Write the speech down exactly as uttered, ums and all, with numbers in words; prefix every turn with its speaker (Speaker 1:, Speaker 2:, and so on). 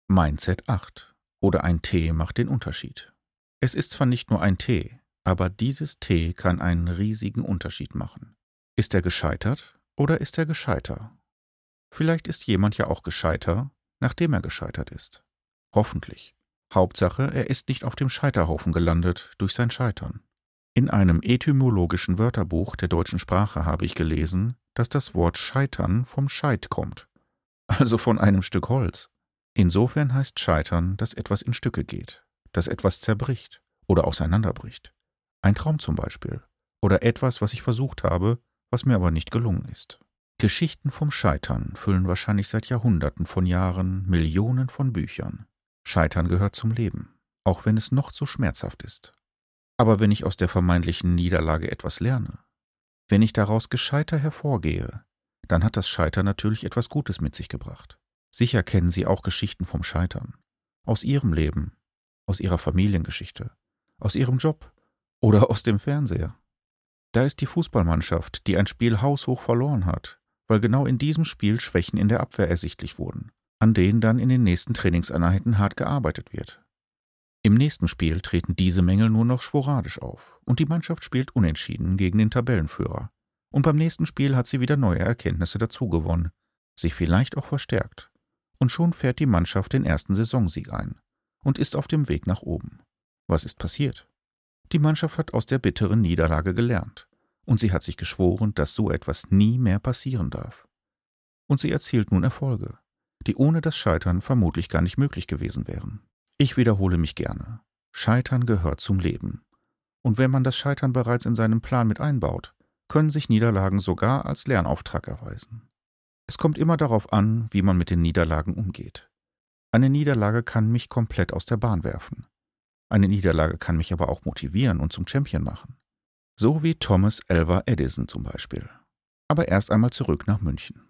Speaker 1: Mindset acht oder ein Tee macht den Unterschied. Es ist zwar nicht nur ein Tee, aber dieses Tee kann einen riesigen Unterschied machen. Ist er gescheitert oder ist er gescheiter? Vielleicht ist jemand ja auch gescheiter, nachdem er gescheitert ist. Hoffentlich. Hauptsache, er ist nicht auf dem Scheiterhaufen gelandet durch sein Scheitern. In einem etymologischen Wörterbuch der deutschen Sprache habe ich gelesen, dass das Wort Scheitern vom Scheit kommt, also von einem Stück Holz. Insofern heißt Scheitern, dass etwas in Stücke geht, dass etwas zerbricht oder auseinanderbricht. Ein Traum zum Beispiel oder etwas, was ich versucht habe, was mir aber nicht gelungen ist. Geschichten vom Scheitern füllen wahrscheinlich seit Jahrhunderten von Jahren Millionen von Büchern. Scheitern gehört zum Leben, auch wenn es noch so schmerzhaft ist. Aber wenn ich aus der vermeintlichen Niederlage etwas lerne, wenn ich daraus gescheiter hervorgehe, dann hat das Scheitern natürlich etwas Gutes mit sich gebracht. Sicher kennen Sie auch Geschichten vom Scheitern. Aus Ihrem Leben, aus Ihrer Familiengeschichte, aus Ihrem Job oder aus dem Fernseher. Da ist die Fußballmannschaft, die ein Spiel haushoch verloren hat, weil genau in diesem Spiel Schwächen in der Abwehr ersichtlich wurden, an denen dann in den nächsten Trainingseinheiten hart gearbeitet wird. Im nächsten Spiel treten diese Mängel nur noch sporadisch auf und die Mannschaft spielt unentschieden gegen den Tabellenführer. Und beim nächsten Spiel hat sie wieder neue Erkenntnisse dazugewonnen, sich vielleicht auch verstärkt. Und schon fährt die Mannschaft den ersten Saisonsieg ein und ist auf dem Weg nach oben. Was ist passiert? Die Mannschaft hat aus der bitteren Niederlage gelernt und sie hat sich geschworen, dass so etwas nie mehr passieren darf. Und sie erzielt nun Erfolge, die ohne das Scheitern vermutlich gar nicht möglich gewesen wären. Ich wiederhole mich gerne. Scheitern gehört zum Leben. Und wenn man das Scheitern bereits in seinen Plan mit einbaut, können sich Niederlagen sogar als Lernauftrag erweisen. Es kommt immer darauf an, wie man mit den Niederlagen umgeht. Eine Niederlage kann mich komplett aus der Bahn werfen. Eine Niederlage kann mich aber auch motivieren und zum Champion machen. So wie Thomas Alva Edison zum Beispiel. Aber erst einmal zurück nach München.